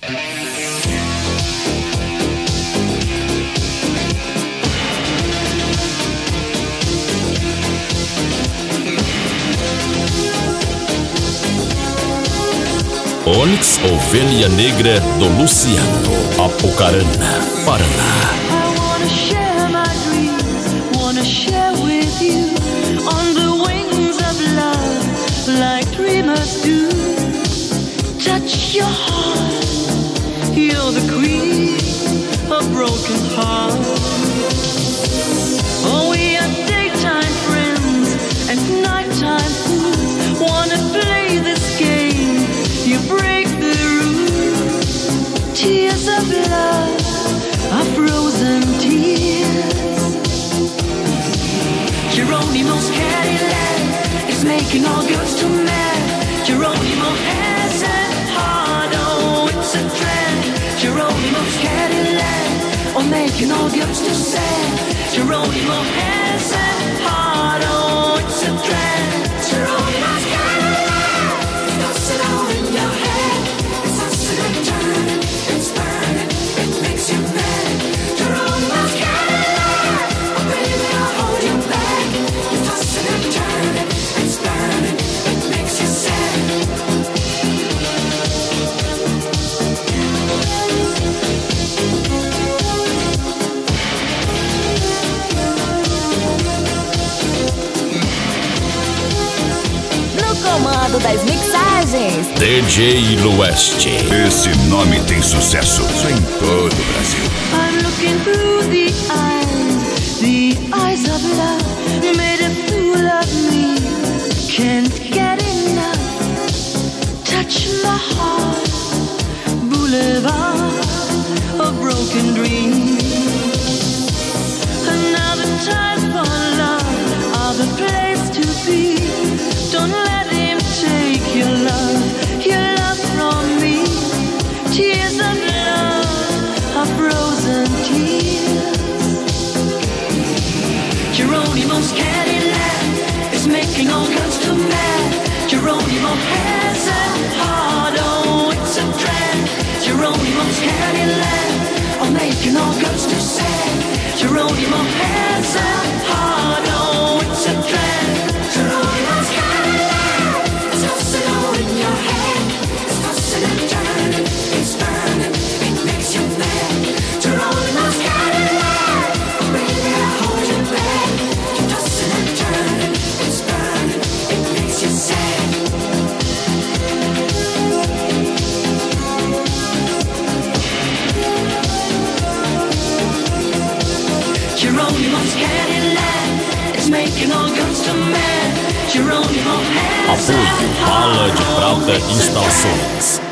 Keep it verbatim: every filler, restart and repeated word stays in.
Onyx, Ovelha Negra do Luciano, Apucarana, Paraná. I wanna share my dreams, wanna share with you on the wings of love, like dreamers do. Touch your heart, you're the queen of broken hearts. Oh, we are daytime friends and nighttime fools. Wanna play this game, you break the rules. Tears of love are frozen tears. Geronimo's Cadillac is making all girls too mad. Geronimo has a heart, oh, it's a trend. Geronimo's Cadillac, oh, making all girls too sad. Geronimo has a heart, oh, it's a trend. Geronimo's Cadillac, it doesn't all in your head. It's tossing and turning, it's burning, it makes you mad. Geronimo's Cadillac, oh baby, I'll hold you back. It's tossing and turning, it's burning, it makes you sad. No comando das mixagens, D J Lueste. Esse nome tem sucesso em todo o Brasil. I'm looking through the eyes, the eyes of love, made a fool of me, can't get enough. Touch my heart, boulevard of broken dreams. Another time for love, other place to be. Don't let him take your love, your love from me. Tears of love are frozen tears. Geronimo's Cadillac is making all girls too mad. Geronimo has a heart, oh, it's a trend. Geronimo's Cadillac, oh, making all girls too sad. Geronimo has a heart, oh, it's a trend. Geronimo's Cadillac, it's tossing all in your head. It's tossing and turning, it's burning, it makes you mad. Geronimo's Cadillac, oh baby, I'll hold you back. You're tossing and turning, it's burning, it makes you sad. Geronimo's Cadillac, it's making all girls too mad. Geronimo has Apoio Bala de Prata Instalações.